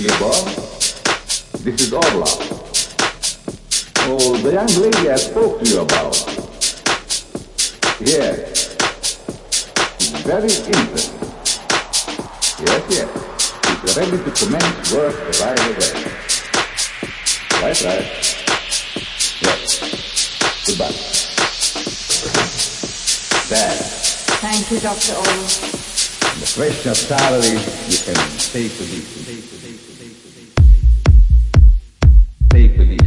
Neighbor, this is Orla. Oh, the young lady I spoke to you about. Yes. She's very interesting. Yes. She's ready to commence work right away. Right. Yes. Goodbye. Dad. Thank you, Dr. Orla. The question of salary, you can take the lead. Take the lead.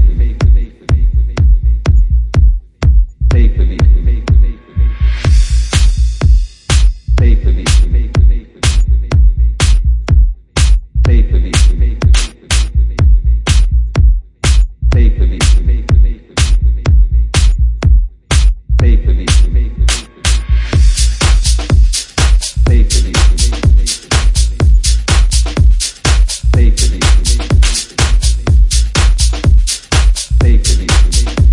Take the lead. Take the lead. Take the lead. Take the lead. Take the lead. Take the lead. Take the lead. Take the lead.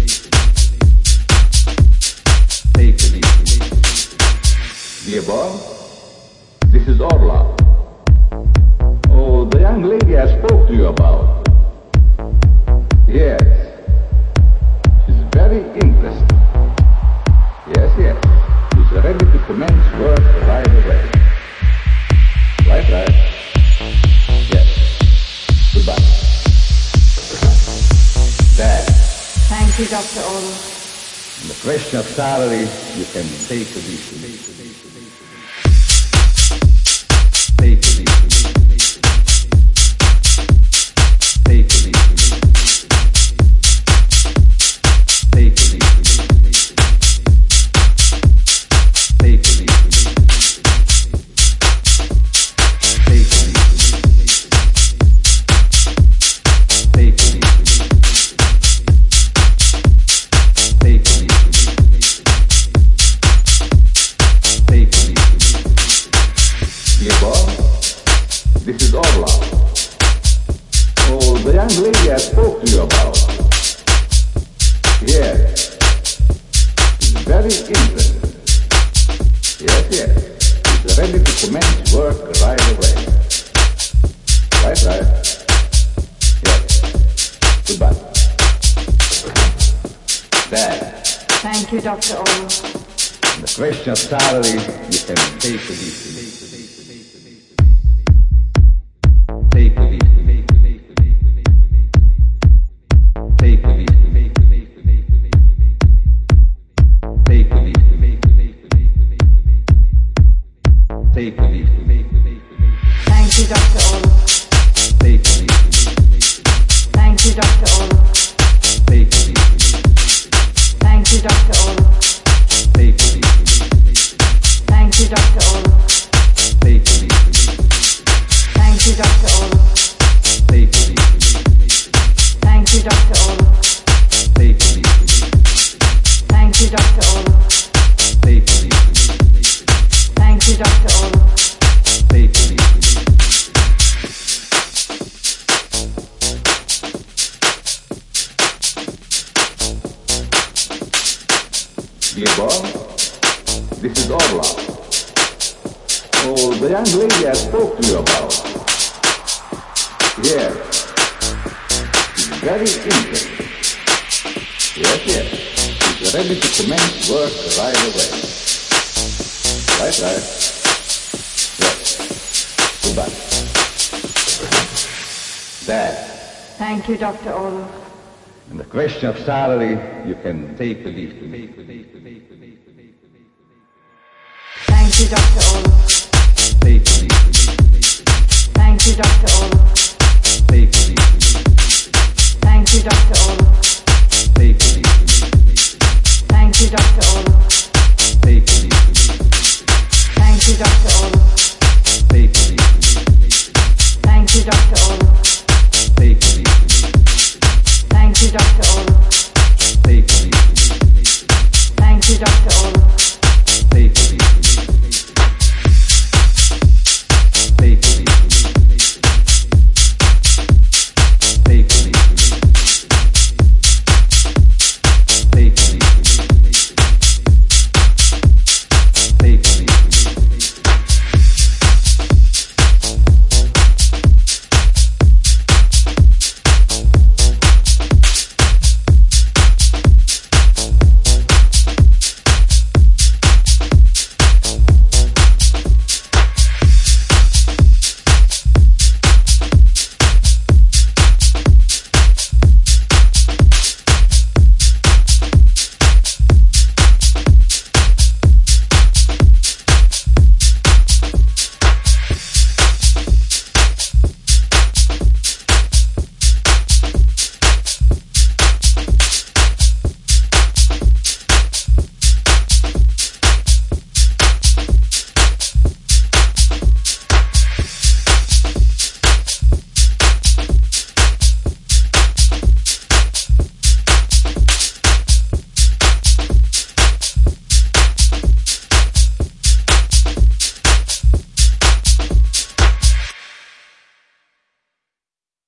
Take the lead. Dear boy, this is Orla. Oh, the young lady I spoke to you about. Yes. She's very interesting. Yes. She's ready to commence work right away. Right. Yes. Goodbye. Dad. Thank you, Dr. Orla. The question of salary, you can take the lead. Take the lead. Take the lead. Take the lead. Take the lead. Take the lead. Take the lead. Take the lead. Take the lead. Dear boy, this is Orla. Oh, the young lady I spoke to you about. Yes. She's very interesting. Yes. She's ready to commence work right away. Right. Yes. Goodbye. Dad. Thank you, Dr. Orla. The question of salary, you can take the lead. Take the lead. Take the lead. Take the lead. Take the lead. Thank you, Dr. Orla. Take the lead. Thank you, Dr. Orla. Take the lead. Thank you, Dr. Orla. Take the lead. Thank you, Dr. Orla. Take the lead. Thank you, Dr. Orla. Take the lead. Thank you, Dr. Orla. Take the lead. Thank you, Dr. Orla. Take the lead. Thank you, Dr. Orla. Take the lead. Dear boy, this is Orla. Oh, the young lady I spoke to you about. Yes. She's very interesting. Yes. She's ready to commence work right away. Right. Yes. Goodbye. Dad. Thank you, Dr. Orla. And the question of salary, you can take the lead. Thank you, Dr. Orla. Take the lead. Thank you, Dr. Orla. Take the lead. Thank you, Dr. Orla. Take the lead. Thank you, Dr. Orla. Take the lead. Thank you, Dr. Orla. Take the lead. Thank you, Dr. Orla. Take the lead. Thank you, Dr. Orla.